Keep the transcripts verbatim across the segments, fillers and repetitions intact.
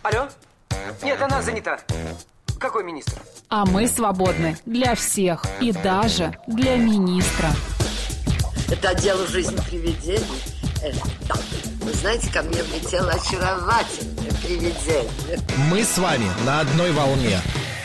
Алло? Нет, она занята. Какой министр? А мы свободны для всех и даже для министра. Это дело жизни привидений. Э, да. Вы знаете, ко мне влетело очаровательное привидение. Мы с вами на одной волне.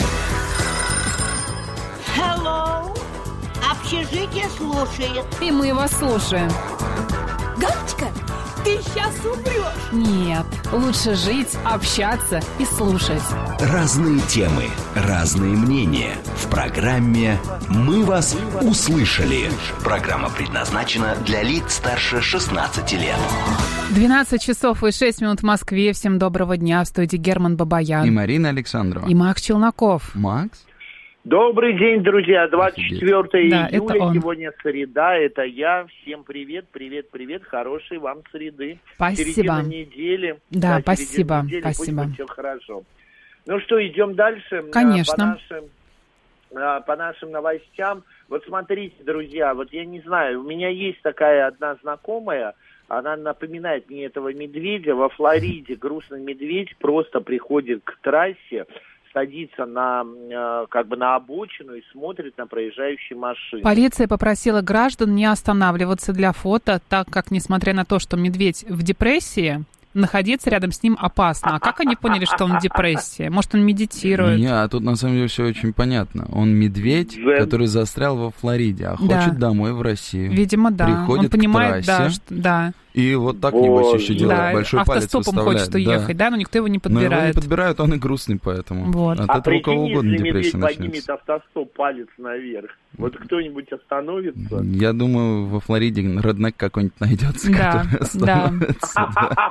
Hello. Общежитие слушает. И мы вас слушаем. Галочка, ты сейчас умрешь. Нет, лучше жить, общаться и слушать. Разные темы, разные мнения. В программе «Мы вас услышали». Программа предназначена для лиц старше шестнадцати лет. двенадцать часов и шесть минут в Москве. Всем доброго дня. В студии Герман Бабаян. И Марина Александрова. И Макс Челноков. Макс? Добрый день, друзья. двадцать четвёртое да, июля, сегодня среда, это я. Всем привет, привет, привет, хорошей вам среды. Спасибо. Середина недели. Да, да спасибо, недели, спасибо. Пусть будет все хорошо. Ну что, идем дальше. Конечно. По нашим, по нашим новостям. Вот смотрите, друзья, вот я не знаю, у меня есть такая одна знакомая, она напоминает мне этого медведя. Во Флориде грустный медведь просто приходит к трассе, садится на, как бы на обочину и смотрит на проезжающие машины. Полиция попросила граждан не останавливаться для фото, так как, несмотря на то, что медведь в депрессии, находиться рядом с ним опасно. А как они поняли, что он в депрессии? Может, он медитирует? Не, а тут на самом деле все очень понятно. Он медведь, да. который застрял во Флориде, а да. хочет домой в Россию. Видимо, да. Приходит он понимает, к трассе, да, что, да. И вот так, небось, еще делает. Да, Большой палец автостопом выставляет. хочет уехать, да. да, но никто его не подбирает. Но его не подбирают, он и грустный поэтому. Вот. От а этого у кого угодно если депрессия медведь начнется. поднимет автостоп палец наверх, вот кто-нибудь остановится? Я думаю, во Флориде реднек какой-нибудь найдется, да, который остановится.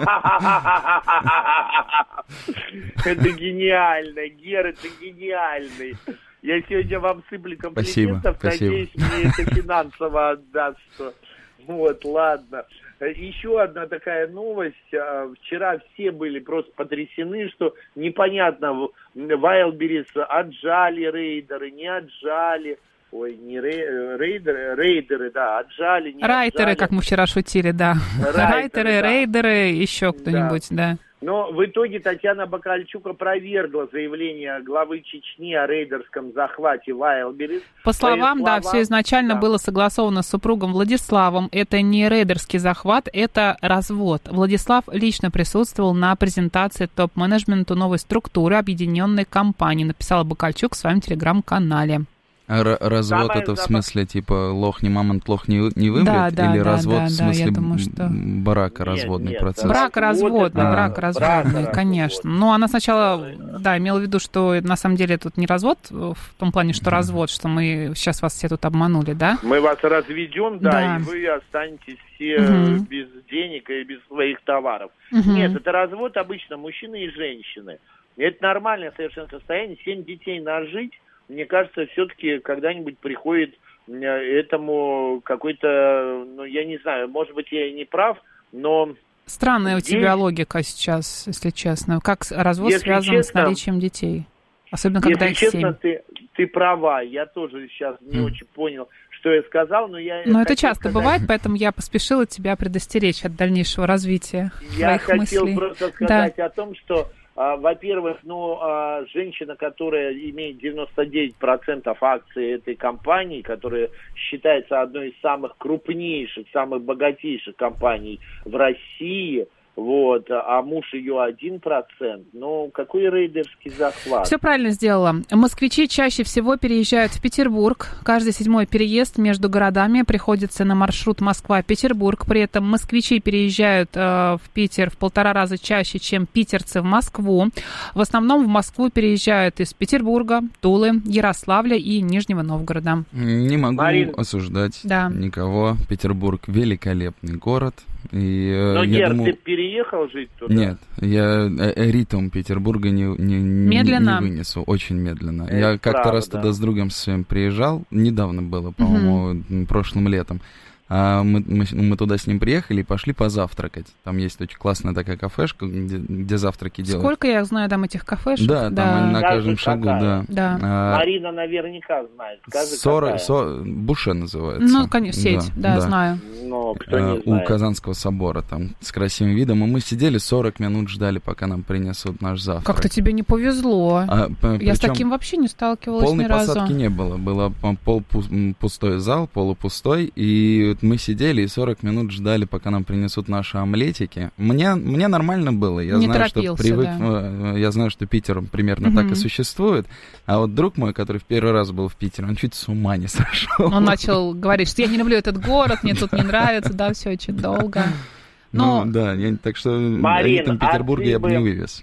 Это гениально, Гер, это гениальный. Я сегодня вам сыплю комплиментов, надеюсь, мне это финансово отдаст. Вот, ладно. Еще одна такая новость. Вчера все были просто потрясены, что непонятно, Wildberries отжали рейдеры, не отжали. Ой, не рей, рейдеры, рейдеры, да, отжали, не Райтеры, отжали. как мы вчера шутили, да. Райтеры, Райтеры да. рейдеры, еще кто-нибудь, да. да. Но в итоге Татьяна Бакальчук опровергла заявление главы Чечни о рейдерском захвате Wildberries. По словам, да, все изначально да. было согласовано с супругом Владиславом. Это не рейдерский захват, это развод. Владислав лично присутствовал на презентации топ-менеджменту новой структуры объединенной компании, написала Бакальчук в своем телеграм-канале. А р- развод Самое это в смысле, типа, лох не мамонт, лох не, не вымрет? Да, да, или да, развод да, в смысле да, думаю, что... брако-разводный нет, процесс? Брако-разводный, а, брако-разводный, брако конечно. Но она сначала, да, имела в виду, что на самом деле тут не развод, в том плане, что развод, что мы сейчас вас все тут обманули, да? Мы вас разведем, да, да. и вы останетесь все угу. без денег и без своих товаров. Угу. Нет, это развод обычно мужчины и женщины. Это нормальное совершенно состояние, семь детей нажить. Мне кажется, все-таки когда-нибудь приходит этому какой-то, ну, я не знаю, может быть, я и не прав, но... Странная здесь... у тебя логика сейчас, если честно. Как развод если связан честно, с наличием детей? Особенно, когда их честно, семь. Ты, ты права, я тоже сейчас не mm. очень понял, что я сказал, но я... Но это часто сказать... бывает, поэтому я поспешила тебя предостеречь от дальнейшего развития я твоих мыслей. Я хотел просто сказать да. о том, что... Во-первых, ну, женщина, которая имеет девяносто девять процентов акций этой компании, которая считается одной из самых крупнейших, самых богатейших компаний в России, вот, а муж ее один процент, ну, какой рейдерский захват? Все правильно сделала. Москвичи чаще всего переезжают в Петербург. Каждый седьмой переезд между городами приходится на маршрут Москва-Петербург. При этом москвичи переезжают э, в Питер в полтора раза чаще, чем питерцы в Москву. В основном в Москву переезжают из Петербурга, Тулы, Ярославля и Нижнего Новгорода. Не могу Марин... осуждать да. никого. Петербург великолепный город. И, Но, я Гер, думаю... ты переехал жить туда? Нет, я ритм Петербурга не, не, медленно. не вынесу, очень медленно. Это я как-то правда, раз да. туда с другом своим приезжал, недавно было, по-моему, угу. прошлым летом. А мы, мы, мы туда с ним приехали и пошли позавтракать. Там есть очень классная такая кафешка, где, где завтраки делают. Сколько я знаю там этих кафешек? Да, да. там на Скажи, каждом шагу, какая? да. да. А, Марина наверняка знает. Скажи, сорок, со, Буше называется. Ну, конечно, сеть, да, да, да. знаю. Но кто не У знает. Казанского собора, там, с красивым видом. И мы сидели сорок минут, ждали, пока нам принесут наш завтрак. Как-то тебе не повезло. А, я с таким вообще не сталкивалась ни полной разу. Посадки не было. Было полупустой зал, полупустой. И вот мы сидели и сорок минут ждали, пока нам принесут наши омлетики. Мне, мне нормально было. Я не знаю, что привык, да. Я знаю, что Питер примерно угу. так и существует. А вот друг мой, который в первый раз был в Питере, он чуть с ума не сошел. Он начал говорить, что я не люблю этот город, мне тут не нравится, да, все очень долго. Но... Ну, да, я, так что Марин, в Петербурге а я бы бы не вывез.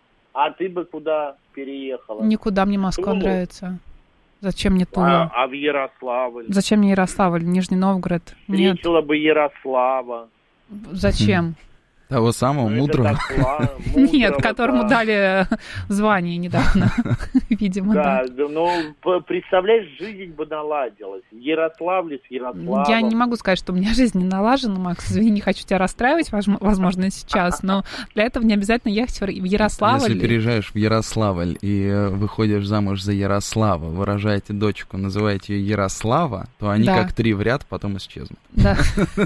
А ты бы куда переехала? Никуда, мне Москва Тулу. Нравится. Зачем мне Тула? А, а в Ярославль? Зачем мне Ярославль, Нижний Новгород? Встретила бы Ярослава. Зачем? Того самого ну, мудрого? мудрого? Нет, которому да. дали звание недавно, видимо, да. Да, ну, представляешь, жизнь бы наладилась. В Ярославле с Ярославом. Я не могу сказать, что у меня жизнь не налажена, Макс, извини, не хочу тебя расстраивать, возможно, сейчас, но для этого не обязательно ехать в Ярославль. Если переезжаешь в Ярославль и выходишь замуж за Ярослава, выражаете дочку, называете ее Ярослава, то они да. как три в ряд потом исчезнут. Да.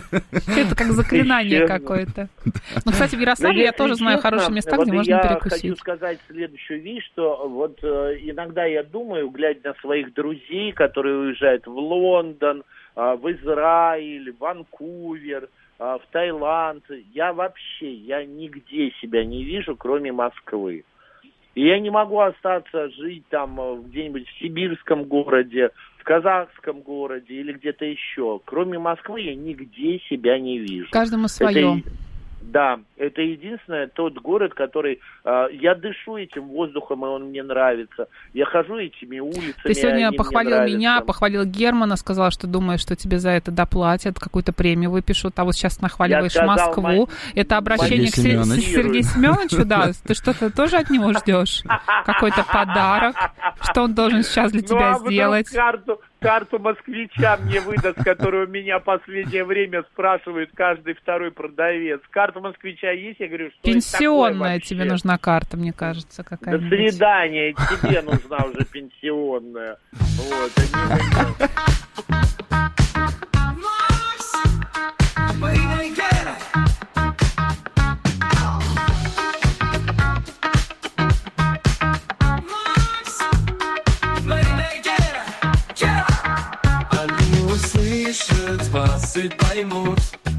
Это как заклинание какое-то. Ну, кстати, в Ярославле я тоже знаю хорошие места, вот где можно перекусить. Я хочу сказать следующую вещь, что вот э, иногда я думаю, глядя на своих друзей, которые уезжают в Лондон, э, в Израиль, в Ванкувер, э, в Таиланд, я вообще, я нигде себя не вижу, кроме Москвы. И я не могу остаться жить там где-нибудь в сибирском городе, в казахском городе или где-то еще. Кроме Москвы я нигде себя не вижу. Каждому свое. Это... Да, это единственный тот город, который... Э, я дышу этим воздухом, и он мне нравится. Я хожу этими улицами. Ты сегодня они похвалил мне меня, похвалил Германа, сказал, что думаешь, что тебе за это доплатят, какую-то премию выпишут, а вот сейчас нахваливаешь сказал, Москву. Май... Это обращение Сергей к Семенович. Сергею Семеновичу, да? Ты что-то тоже от него ждешь? Какой-то подарок? Что он должен сейчас для тебя сделать? Карту, карту москвича мне выдаст, которую меня в последнее время спрашивает каждый второй продавец. Карта москвича есть? Я говорю, что пенсионная тебе нужна карта, мне кажется, какая-нибудь. До свидания, тебе нужна уже пенсионная. Вот. Они услышат вас и поймут.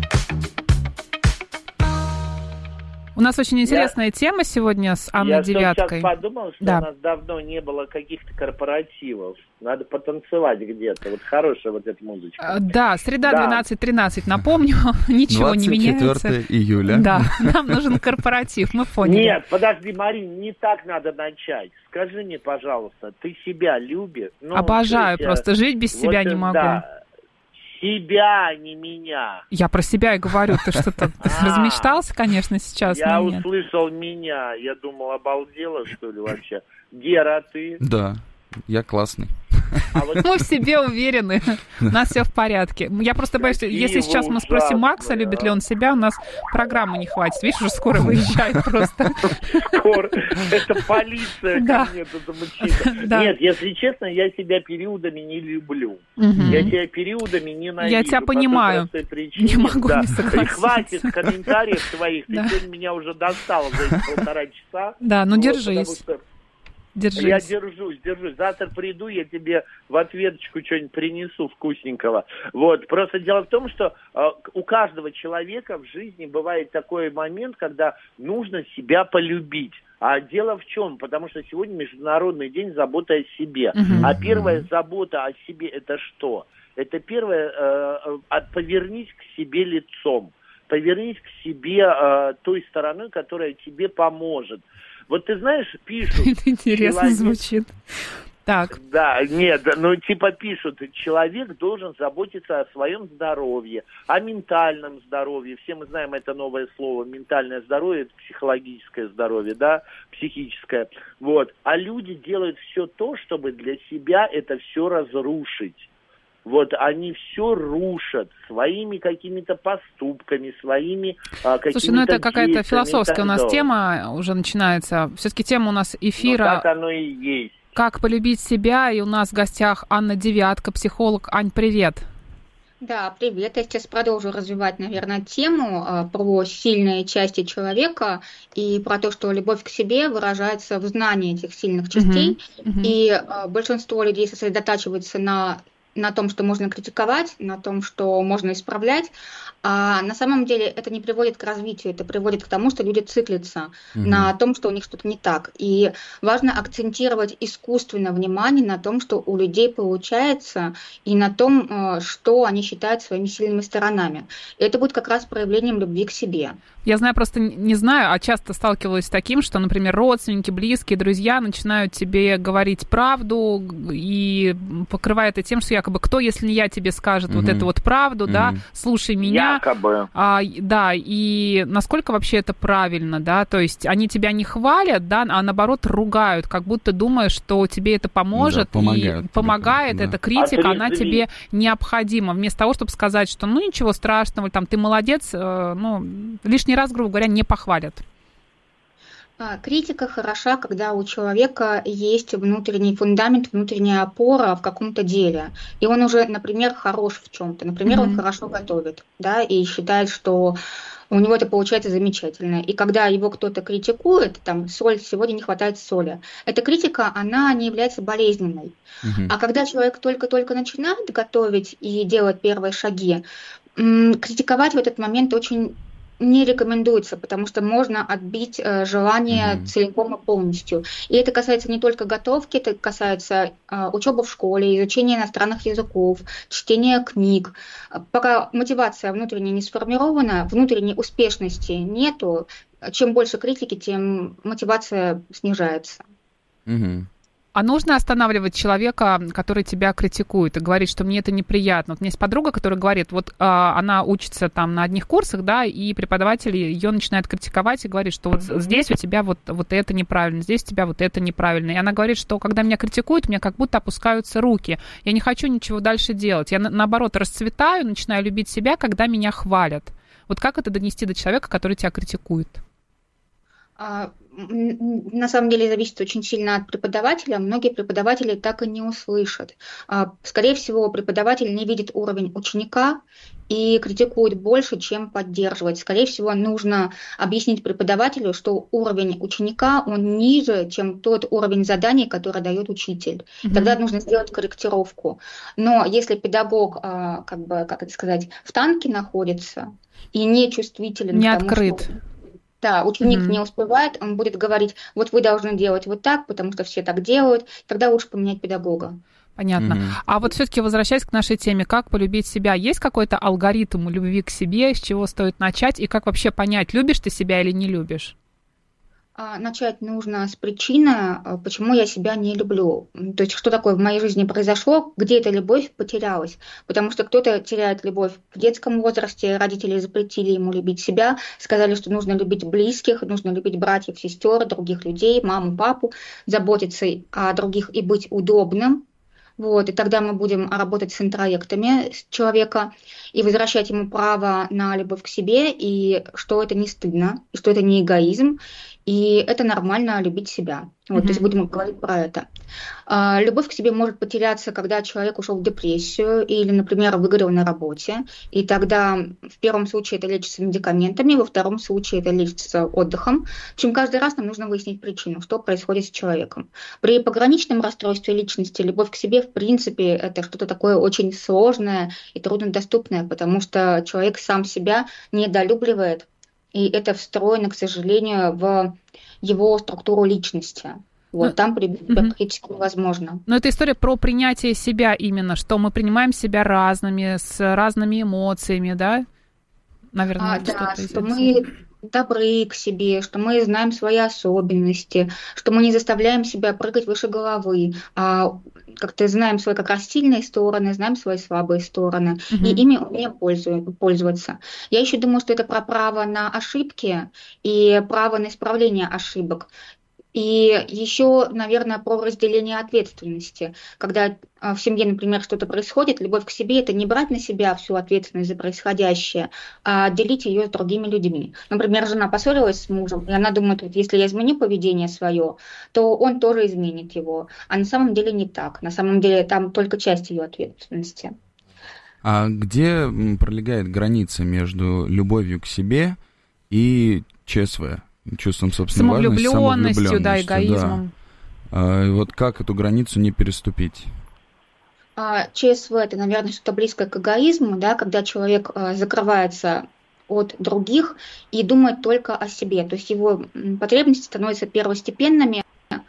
У нас очень интересная я, тема сегодня с Анной я Девяткой. Я сейчас подумал, что да. у нас давно не было каких-то корпоративов. Надо потанцевать где-то. Вот хорошая вот эта музычка. Да, среда да. двенадцать тринадцать, напомню, ничего не меняется. двадцать четвёртого июля. Да, нам нужен корпоратив, мы поняли. Нет, подожди, Марин, не так надо начать. Скажи мне, пожалуйста, ты себя любишь? Ну, обожаю, тебя... просто жить без себя вот, не могу. Да. Себя, а не меня. Я про себя и говорю. Ты что-то размечтался, конечно, сейчас. Я услышал меня. Я думал, обалдела, что ли, вообще. Гера, ты? Да, я классный. А вот... Мы в себе уверены, у нас все в порядке. Я просто боюсь, если сейчас мы спросим Макса, любит ли он себя, у нас программы не хватит. Видишь, уже скоро выезжает просто. Скоро. Это полиция ко мне тут замучит. Нет, если честно, я себя периодами не люблю. Я себя периодами ненавижу. Я тебя понимаю. Не могу не согласиться. Хватит комментариев твоих. Ты сегодня меня уже достала за эти полтора часа. Да, ну держись. Держись. Я держусь, держусь. Завтра приду, я тебе в ответочку что-нибудь принесу вкусненького. Вот. Просто дело в том, что э, у каждого человека в жизни бывает такой момент, когда нужно себя полюбить. А дело в чем? Потому что сегодня Международный день заботы о себе. Uh-huh. А первая забота о себе это что? Это первое, э, э, повернись к себе лицом. Повернись к себе э, той стороной, которая тебе поможет. Вот ты знаешь, пишут... Это интересно человек... звучит. Так. Да, нет, ну типа пишут, человек должен заботиться о своем здоровье, о ментальном здоровье. Все мы знаем это новое слово, ментальное здоровье, это психологическое здоровье, да, психическое. Вот. А люди делают все то, чтобы для себя это все разрушить. вот они все рушат своими какими-то поступками, своими а, какими-то Слушай, ну это какая-то философская у нас далее. Тема уже начинается. Все-таки тема у нас эфира. Ну, так оно и есть. Как полюбить себя, и у нас в гостях Анна Девятка, психолог. Ань, привет. Да, привет. Я сейчас продолжу развивать, наверное, тему э, про сильные части человека и про то, что любовь к себе выражается в знании этих сильных частей. Uh-huh. Uh-huh. И э, большинство людей сосредотачивается на, на том, что можно критиковать, на том, что можно исправлять. А на самом деле это не приводит к развитию, это приводит к тому, что люди циклятся uh-huh. на том, что у них что-то не так. И важно акцентировать искусственно внимание на том, что у людей получается, и на том, что они считают своими сильными сторонами. И это будет как раз проявлением любви к себе. Я знаю, просто не знаю, а часто сталкивалась с таким, что, например, родственники, близкие, друзья начинают тебе говорить правду и покрывают это тем, что якобы кто, если не я, тебе скажет uh-huh. вот эту вот правду, uh-huh. да, слушай меня. Якобы. А, да, и насколько вообще это правильно, да, то есть они тебя не хвалят, да, а наоборот ругают, как будто думая, что тебе это поможет, да, помогает, и помогает, да. Эта критика, а она тебе необходима, вместо того, чтобы сказать, что ну ничего страшного, там, ты молодец, ну, лишний раз, грубо говоря, не похвалят. Критика хороша, когда у человека есть внутренний фундамент, внутренняя опора в каком-то деле. И он уже, например, хорош в чем-то. Например, mm-hmm. он хорошо готовит, да, и считает, что у него это получается замечательно. И когда его кто-то критикует, там, соль, сегодня не хватает соли, эта критика, она не является болезненной. Mm-hmm. А когда человек только-только начинает готовить и делать первые шаги, м- критиковать в этот момент очень не рекомендуется, потому что можно отбить э, желание mm-hmm. целиком и полностью. И это касается не только готовки, это касается э, учебы в школе, изучения иностранных языков, чтения книг. Пока мотивация внутренне не сформирована, внутренней успешности нету, чем больше критики, тем мотивация снижается. Mm-hmm. А нужно останавливать человека, который тебя критикует и говорит, что мне это неприятно. Вот у меня есть подруга, которая говорит, вот а, она учится там на одних курсах, да, и преподаватель ее начинает критиковать и говорит, что вот здесь у тебя вот, вот это неправильно, здесь у тебя вот это неправильно. И она говорит, что когда меня критикуют, у меня как будто опускаются руки. Я не хочу ничего дальше делать. Я, на, наоборот, расцветаю, начинаю любить себя, когда меня хвалят. Вот как это донести до человека, который тебя критикует? На самом деле зависит очень сильно от преподавателя. Многие преподаватели так и не услышат. Скорее всего, преподаватель не видит уровень ученика и критикует больше, чем поддерживает. Скорее всего, нужно объяснить преподавателю, что уровень ученика, он ниже, чем тот уровень заданий, который дает учитель. Mm-hmm. Тогда нужно сделать корректировку. Но если педагог, как бы, как это сказать, в танке находится и не чувствителен, не к тому, открыт. Что... Да, ученик mm-hmm. не успевает, он будет говорить, вот вы должны делать вот так, потому что все так делают, тогда лучше поменять педагога. Понятно. Mm-hmm. А вот все-таки возвращаясь к нашей теме, как полюбить себя, есть какой-то алгоритм любви к себе, с чего стоит начать, и как вообще понять, любишь ты себя или не любишь? Начать нужно с причины, почему я себя не люблю. То есть, что такое в моей жизни произошло, где эта любовь потерялась. Потому что кто-то теряет любовь в детском возрасте, родители запретили ему любить себя, сказали, что нужно любить близких, нужно любить братьев, сестер, других людей, маму, папу, заботиться о других и быть удобным. Вот, и тогда мы будем работать с интроектами человека и возвращать ему право на любовь к себе, и что это не стыдно, и что это не эгоизм, и это нормально любить себя. Вот, mm-hmm. То есть будем говорить про это. А, любовь к себе может потеряться, когда человек ушел в депрессию или, например, выгорел на работе. И тогда в первом случае это лечится медикаментами, во втором случае это лечится отдыхом. В общем, каждый раз нам нужно выяснить причину, что происходит с человеком. При пограничном расстройстве личности любовь к себе, в принципе, это что-то такое очень сложное и труднодоступное, потому что человек сам себя недолюбливает. И это встроено, к сожалению, в его структуру личности. Вот, ну, там практически угу. невозможно. Но это история про принятие себя именно, что мы принимаем себя разными, с разными эмоциями, да? Наверное, а, да, что мы добры к себе, что мы знаем свои особенности, что мы не заставляем себя прыгать выше головы, а как-то знаем свои как раз сильные стороны, знаем свои слабые стороны, mm-hmm. и ими умеем пользоваться. Я еще думаю, что это про право на ошибки и право на исправление ошибок. И еще, наверное, про разделение ответственности. Когда в семье, например, что-то происходит, любовь к себе – это не брать на себя всю ответственность за происходящее, а делить ее с другими людьми. Например, жена поссорилась с мужем, и она думает, вот если я изменю поведение свое, то он тоже изменит его. А на самом деле не так. На самом деле там только часть ее ответственности. А где пролегает граница между любовью к себе и ЧСВ? Чувством собственной важности, самовлюбленностью, да, эгоизмом. Да. А, вот как эту границу не переступить? А, ЧСВ – это, наверное, что-то близкое к эгоизму, да, когда человек а, закрывается от других и думает только о себе. То есть его потребности становятся первостепенными,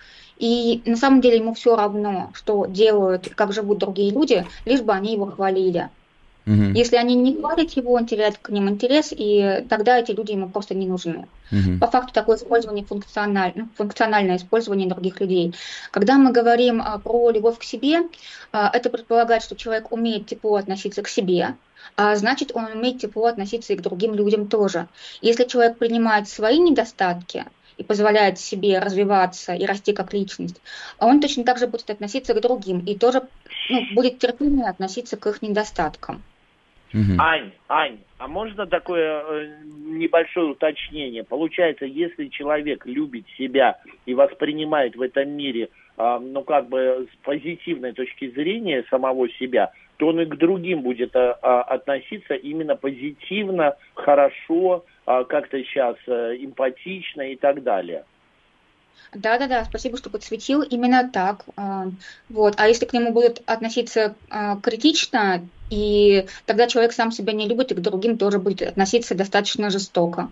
и на самом деле ему все равно, что делают, как живут другие люди, лишь бы они его хвалили. Uh-huh. Если они не хвалят его, он теряет к ним интерес, и тогда эти люди ему просто не нужны. Uh-huh. По факту такое использование функциональное, функциональное использование других людей. Когда мы говорим а, про любовь к себе, а, это предполагает, что человек умеет тепло относиться к себе, а значит, он умеет тепло относиться и к другим людям тоже. Если человек принимает свои недостатки и позволяет себе развиваться и расти как личность, он точно так же будет относиться к другим и тоже ну, будет терпимее относиться к их недостаткам. Угу. Ань, Ань, а можно такое э, небольшое уточнение? Получается, если человек любит себя и воспринимает в этом мире, э, ну как бы с позитивной точки зрения самого себя, то он и к другим будет э, относиться именно позитивно, хорошо, э, как-то сейчас э, эмпатично и так далее. Да-да-да, спасибо, что подсветил. Именно так. Вот. А если к нему будут относиться критично, и тогда человек сам себя не любит, и к другим тоже будет относиться достаточно жестоко.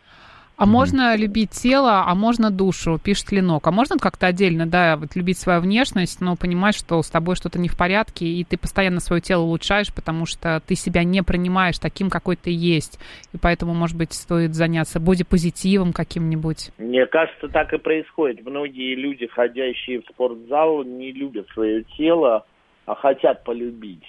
А можно любить тело, а можно душу, пишет Ленок. А можно как-то отдельно, да, вот любить свою внешность, но понимать, что с тобой что-то не в порядке, и ты постоянно свое тело улучшаешь, потому что ты себя не принимаешь таким, какой ты есть. И поэтому, может быть, стоит заняться бодипозитивом каким-нибудь. Мне кажется, так и происходит. Многие люди, ходящие в спортзал, не любят свое тело, а хотят полюбить.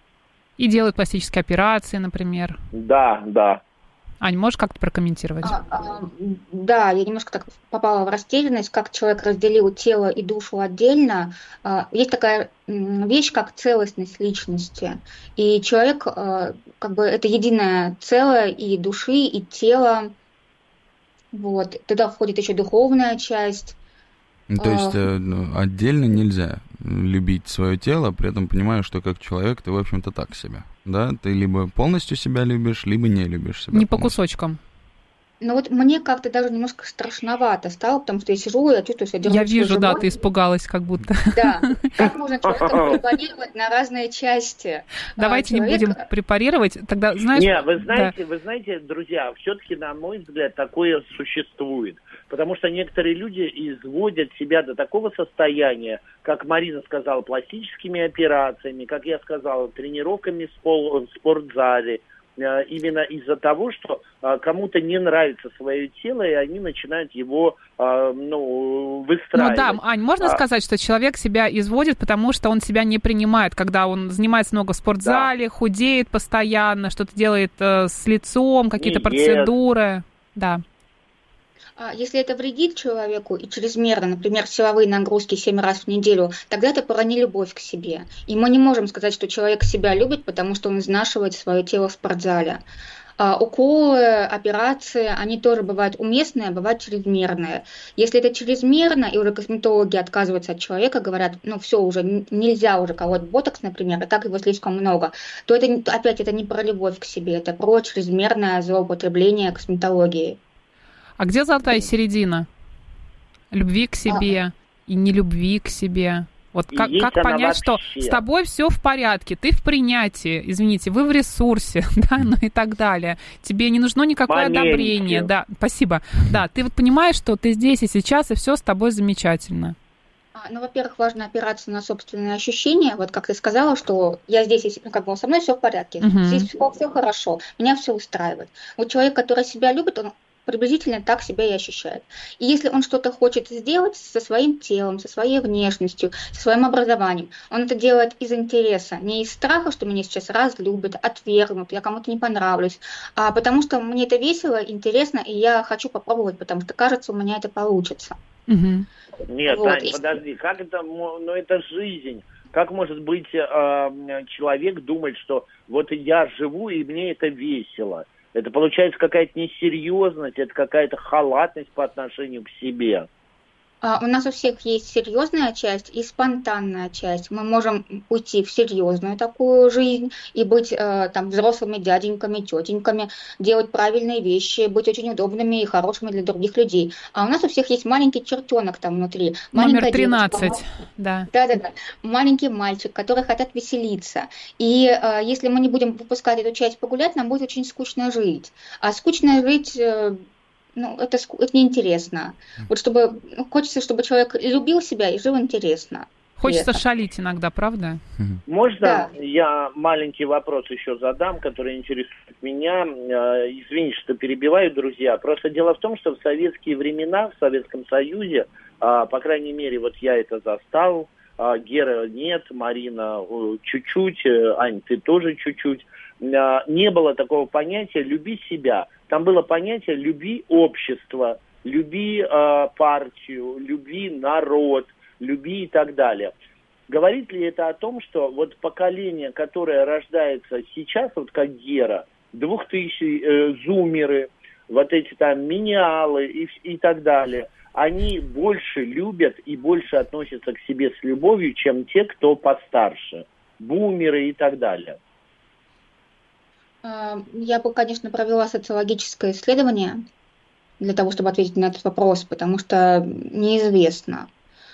И делают пластические операции, например. Да, да. Ань, можешь как-то прокомментировать? А, а, да, я немножко так попала в растерянность, как человек разделил тело и душу отдельно. А, есть такая вещь, как целостность личности. И человек, а, как бы, это единое целое и души, и тела. Вот. Туда входит еще духовная часть. Ну, то есть а, ну, отдельно нельзя любить свое тело, при этом понимаю, что как человек ты, в общем-то, так себя. Да, ты либо полностью себя любишь, либо не любишь себя. Не полностью. По кусочкам. Ну вот мне как-то даже немножко страшновато стало, потому что я сижу, и я чувствую себя держу. Я вижу, да, ты испугалась как будто. Да, как можно человека препарировать на разные части? Давайте не будем препарировать, тогда, знаешь... Не, вы знаете, вы знаете, друзья, все-таки, на мой взгляд, такое существует. Потому что некоторые люди изводят себя до такого состояния, как Марина сказала, пластическими операциями, как я сказал, тренировками в спортзале, именно из-за того, что кому-то не нравится свое тело, и они начинают его, ну, выстраивать. Ну да, Ань, можно а... сказать, что человек себя изводит, потому что он себя не принимает, когда он занимается много в спортзале, да. худеет постоянно, что-то делает э, с лицом, какие-то не процедуры. Ест. Да. Если это вредит человеку и чрезмерно, например, силовые нагрузки семь раз в неделю, тогда это про нелюбовь к себе. И мы не можем сказать, что человек себя любит, потому что он изнашивает свое тело в спортзале. А уколы, операции, они тоже бывают уместные, а бывают чрезмерные. Если это чрезмерно, и уже косметологи отказываются от человека, говорят, ну все, уже нельзя уже колоть ботокс, например, и так его слишком много, то это опять это не про любовь к себе, это про чрезмерное злоупотребление косметологией. А где золотая середина? Любви к себе а. и нелюбви к себе. Вот как, как понять, что с тобой все в порядке, ты в принятии, извините, вы в ресурсе, да, ну и так далее. Тебе не нужно никакое Моменте. одобрение. Да, спасибо. Да, ты вот понимаешь, что ты здесь и сейчас, и все с тобой замечательно. Ну, во-первых, важно опираться на собственные ощущения. Вот как ты сказала, что я здесь, ну, как бы со мной все в порядке, uh-huh. здесь все, все хорошо, меня все устраивает. Вот человек, который себя любит, он приблизительно так себя и ощущает. И если он что-то хочет сделать со своим телом, со своей внешностью, со своим образованием, он это делает из интереса, не из страха, что меня сейчас разлюбят, отвергнут, я кому-то не понравлюсь, а потому что мне это весело, интересно, и я хочу попробовать, потому что, кажется, у меня это получится. Угу. Нет, вот. Ань, подожди, как это, ну это жизнь. Как может быть э, человек думать, что вот я живу и мне это весело? Это получается какая-то несерьезность, это какая-то халатность по отношению к себе. У нас у всех есть серьезная часть и спонтанная часть. Мы можем уйти в серьезную такую жизнь и быть э, там взрослыми дяденьками, тетеньками, делать правильные вещи, быть очень удобными и хорошими для других людей. А у нас у всех есть маленький чертенок там внутри. Номер тринадцать, девочка, да. Да-да-да. Маленький мальчик, который хотят веселиться. И э, если мы не будем выпускать эту часть погулять, нам будет очень скучно жить. А скучно жить... Э, Ну, это, это неинтересно. Вот чтобы хочется, чтобы человек любил себя и жил интересно. Хочется шалить иногда, правда? Можно да. я маленький вопрос еще задам, который интересует меня? Извините, что перебиваю, друзья. Просто дело в том, что в советские времена, в Советском Союзе, по крайней мере, вот я это застал, Гера нет, Марина чуть-чуть, Ань, ты тоже чуть-чуть. Не было такого понятия «люби себя». Там было понятие «люби общество», «люби э, партию», «люби народ», «люби» и так далее. Говорит ли это о том, что вот поколение, которое рождается сейчас, вот как Гера, двухтысячные э, зумеры, вот эти там миниалы и, и так далее, они больше любят и больше относятся к себе с любовью, чем те, кто постарше, бумеры и так далее? Я бы, конечно, провела социологическое исследование для того, чтобы ответить на этот вопрос, потому что неизвестно.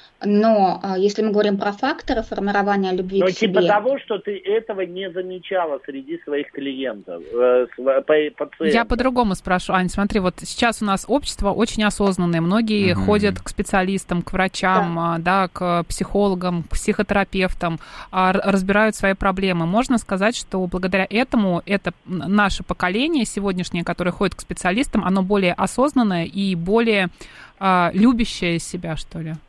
Но если мы говорим про факторы формирования любви Но к себе... Но типа того, что ты этого не замечала среди своих клиентов, э, пациентов. Я по-другому спрошу, Ань, смотри, вот сейчас у нас общество очень осознанное, многие угу. ходят к специалистам, к врачам, да. Да, к психологам, к психотерапевтам, разбирают свои проблемы. Можно сказать, что благодаря этому это наше поколение сегодняшнее, которое ходит к специалистам, оно более осознанное и более а, любящее себя, что ли?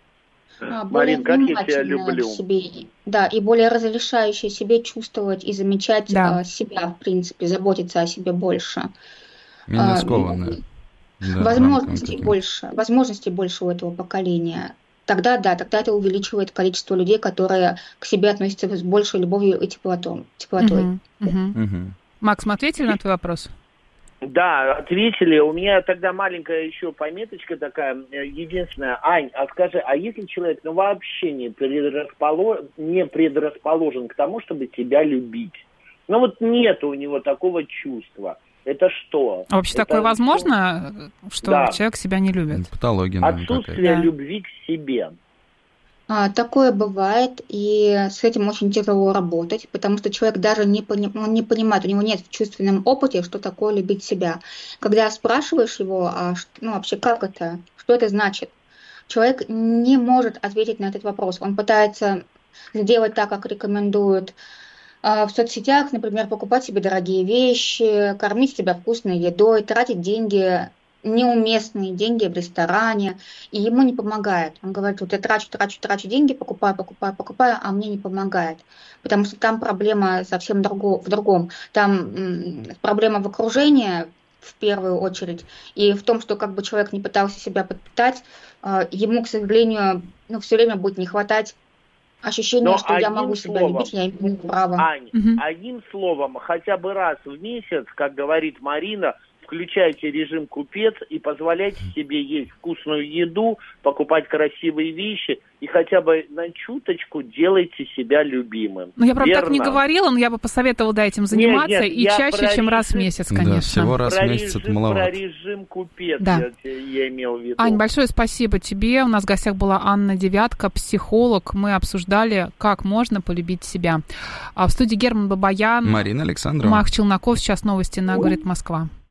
А, более Марин, как я тебя люблю. Себе, да, и более разрешающие себе чувствовать и замечать да. а, себя, в принципе, заботиться о себе больше. Менее скованно. Да, возможностей больше, возможностей больше у этого поколения. Тогда, да, тогда это увеличивает количество людей, которые к себе относятся с большей любовью и теплотой. теплотой. Угу, угу. Угу. Макс, мы ответили на твой вопрос? Да, ответили. У меня тогда маленькая еще пометочка такая, единственная. Ань, а скажи, а если человек ну, вообще не, предрасполож... не предрасположен к тому, чтобы тебя любить? Ну вот нет у него такого чувства. Это что? А вообще это такое возможно, что да. человек себя не любит? Патология. Отсутствие да. любви к себе. А, такое бывает, и с этим очень тяжело работать, потому что человек даже не, пони, он не понимает, у него нет в чувственном опыте, что такое любить себя. Когда спрашиваешь его, а, ну вообще как это, что это значит, человек не может ответить на этот вопрос. Он пытается сделать так, как рекомендуют а, в соцсетях, например, покупать себе дорогие вещи, кормить себя вкусной едой, тратить деньги, неуместные деньги в ресторане, и ему не помогает. Он говорит, вот я трачу, трачу, трачу деньги, покупаю, покупаю, покупаю, а мне не помогает. Потому что там проблема совсем друго, в другом. Там м, проблема в окружении, в первую очередь, и в том, что как бы человек не пытался себя подпитать, э, ему, к сожалению, ну, все время будет не хватать ощущения, Но что я могу себя словом, любить, я имею право. Ань, угу. одним словом, хотя бы раз в месяц, как говорит Марина, включайте режим купец и позволяйте себе есть вкусную еду, покупать красивые вещи и хотя бы на чуточку делайте себя любимым. Ну, я, правда, Верно? так не говорила, но я бы посоветовала, да, этим заниматься, нет, нет, и чаще, чем режим... раз в месяц, конечно. Да, всего раз про в месяц режим, это маловато. Про режим купец да. я, я имел в виду. Ань, большое спасибо тебе. У нас в гостях была Анна Девятко, психолог. Мы обсуждали, как можно полюбить себя. А в студии Герман Бабаян, Марина Александрова, Макс Челноков. Сейчас новости на «Говорит Москва».